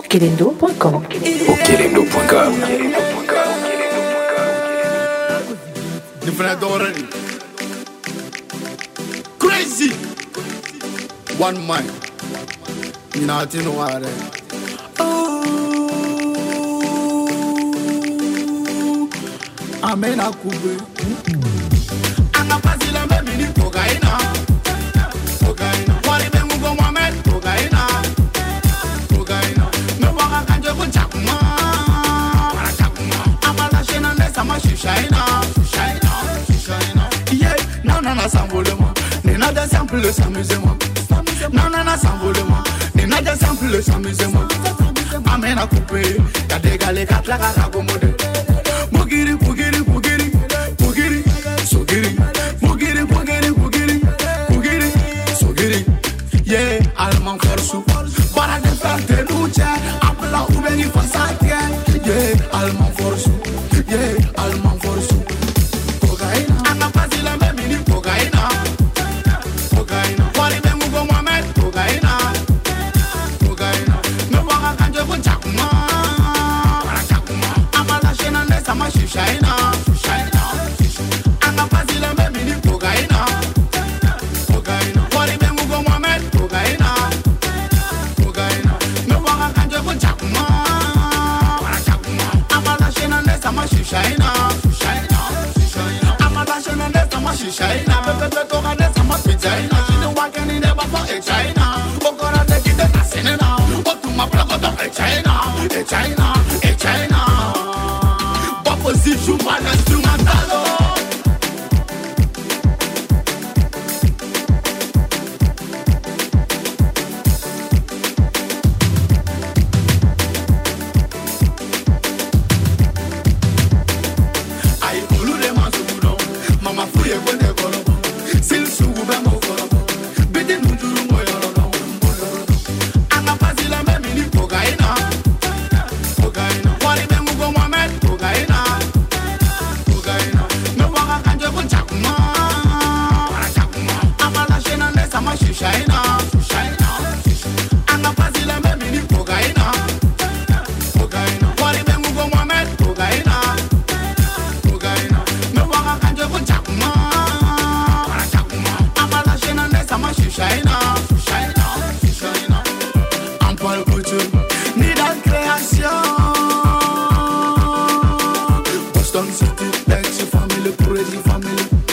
Okelendo.com. Okelendo.com. Different already. Crazy. One mind. Nothing no other. Amen akube. Anapazila mimi ni kogaina. Kogaina. Wali bengu go Mohamed kogaina. Kogaina. No waka kanje ko chakuma. Para chakuma. Amala shena ndesa mashishaina. Shishaina. Yeah, na sambolema. Nina da sample s'amusement. Na sambolema. Nina da sample s'amusement. Amen akube. Kadegale katla kagomode. Mugiri, sogiri, yeah, allemand forçu, para de faire luce, appela ou bien il faut s'attirer, yeah, allemand forçu, cocaïna, ana pas la même mini cocaïna, wali bengu go Mohamed cocaïna, no waka kanje ko chakuma, amala shena ndesa mashishaina. China, pepe toka desa mapijana. She no walking in never for a China. Okora take it a sinena. Otuma plako to a China. Opposition man instrumentalo.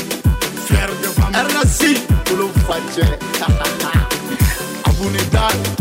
Abunidad.